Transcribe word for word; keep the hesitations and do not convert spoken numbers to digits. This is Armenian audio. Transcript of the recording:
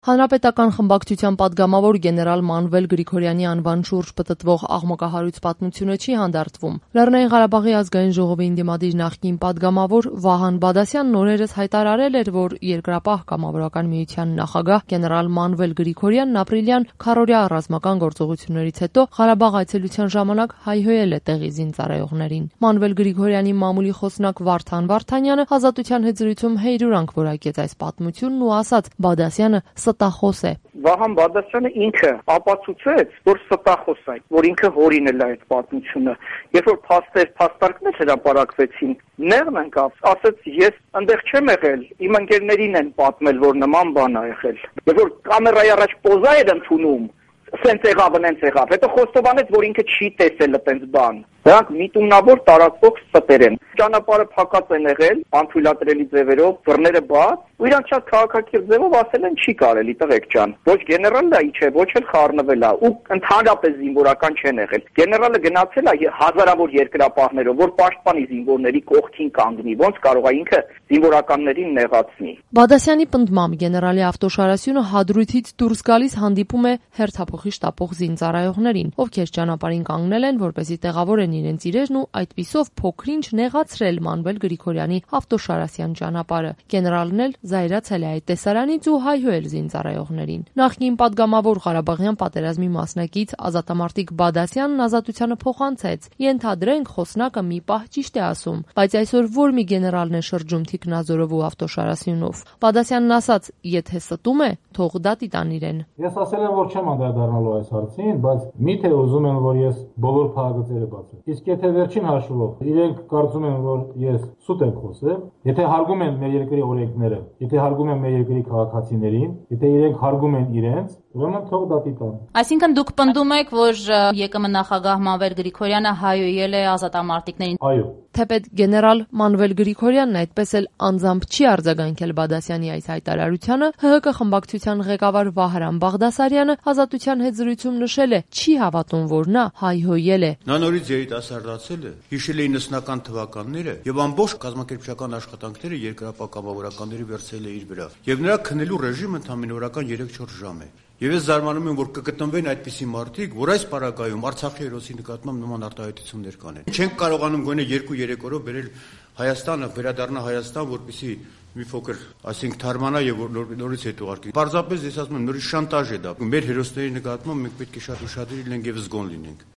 Հանրապետական խմբակցության պատգամավոր գեներալ Մանվել Գրիգորյանի անվան շուրջ պտտվող աղմկահարույց պատմությունը չի հանդարտվում։ Լեռնային Ղարաբաղի ազգային ժողովի ընդդիմադիր նախկին պատգամավոր Վահան Բադասյանն օրերս հայտարարել էր, որ Երկրապահ կամավորական միության նախագահ գեներալ Մանվել Գրիգորյանն ապրիլյան քառօրյա ռազմական գործողություններից հետո Ղարաբաղ այցելության ժամանակ հայհոյել է տեղի զինծառայողներին։ Մանվել Գրիգորյանի մամուլի խոսնակ Վարդան Վարդանյանը Ազատության հետ զրույցում հեյրուրանք որակեց այս պատմությունն ու ասաց՝ Բադասյանը ստախոս է։ Վահան Բադասյանը ինքը ապացուցեց, որ ստախոս է, որ ինքը հորինել է այդ պատմությունը։ Երբ որ փաստեր, փաստարկներ հրապարակվեցին, նեղն ընկավ, ասաց ես այնտեղ չեմ եղել, իմ ընկերներին են պատմել, որ նման բան ա եղել։ Երբ որ կամերայի առաջ պոզա էր ընդունում, սենց եղավ, նենց եղավ, հետո խոստովանեց, որ ինքը չի տեսել այդպես բան։ Դրանք միտումնավոր տարածվող ստեր են։ Ճանապարհը փակած են եղել, անթույլատրելի ձևերով, բռները բաց, ու իրանք շատ քաղաքակիրթ ձևով ասել են չի կարելի, տղեկ ջան։ Ոչ գեներալն է, չէ, ոչ էլ խառնվել է, ու ընդհանրապես զինվորական չեն եղել։ Գեներալը գնացել է հազարավոր երկրապահներով, որ պաշտպանի զինվորների կողքին կանգնի, ոնց կարող է ինքը զինվորականներին նեղացնի։ Բադասյանի պնդմամբ գեներալի ավտոշարասյունը հադրութից դուրս գալիս հանդիպում է հերթափոխի շտապող զինծառայողներին, ովքեր ճանապարհին կանգնել են, որպեսզի տեղավորեն իրենց իրերն ու այդպիսով փոքրինչ նեղացրել Մանվել Գրիգորյանի ավտոշարասյան ճանապարհը։ Գեներալն էլ զայրացել է այդ տեսարանից ու հայհոյել զինծառայողներին։ Նախկին պատգամավոր Ղարաբաղյան պատերազմի մասնակից ազատամարտիկ Բադասյանն Ազատությանը փոխանցեց. Ենթադրենք խոսնակը մի պահ ճիշտ է ասում, բայց այսօր որ մի գեներալն է շրջում Թիկնազորով ու ավտոշարասյունով։ Բադասյանն ասաց. եթե ստում է, թող դատի տան իրեն։ Ես ասել եմ, որ չեմ անդրադառնալու այս հարցին, բայց միթե ուզում են, որ ես բոլոր փակագծերը բացեմ։ Իսկ եթե վերջին հաշվով իրենք կարծում են, որ ես սուտ եմ խոսել, եթե հարգում են մեր երկրի օրենքները, եթե հարգում են մեր երկրի քաղաքացիներին, եթե իրենք հարգում են իրենց, ուրեմն թող դատի տան։ Այսինքն դուք պնդում եք, որ ԵԿՄ նախագահ Մանվել Գրիգորյանը հայհոյել է ազատամարտիկներին։ Այո։ Թեպետ գեներալ Մանվել Գրիգորյանն այդպես էլ անձամբ չի արձագանքել Բադասյանի այս հայտարարությանը, ՀՀԿ խմբակցության ղեկավար Վահրամ Բաղդասարյանը Ազատության հետ զրույցում նշել է, չի հավատում, որ նա հայհոյել է։ Նա նորից երիտասարդացել է, հիշել է իննսունական թվականները եւ ամբողջ կազմակերպչական աշխատանքները երկրապահ կամավորականների վերցրել է իր վրա։ Եվ նրա քնելու ռեժիմը ընդամենօրական երեք-չորս ժամ է։ Եվ ես զարմանում եմ, որ կգտնվեն այդպիսի մարդիկ, որ այս պարագայում Արցախի հերոսի նկատմամբ նման արտահայտություններ կանեն։ Չենք կարողանում գոնե երկու-երեք օրով բերել Հայաստանը, վերադառնա Հայաստան, որպեսզի մի փոքր, այսինքն թարմանա եւ նորից հետ ուղարկի։ Պարզապես ես ասում եմ, նորից շանտաժ է դա։ Մեր հերոսների նկատմամբ մենք պետք է շատ ուշադիր լինենք եւ զգոն լինենք։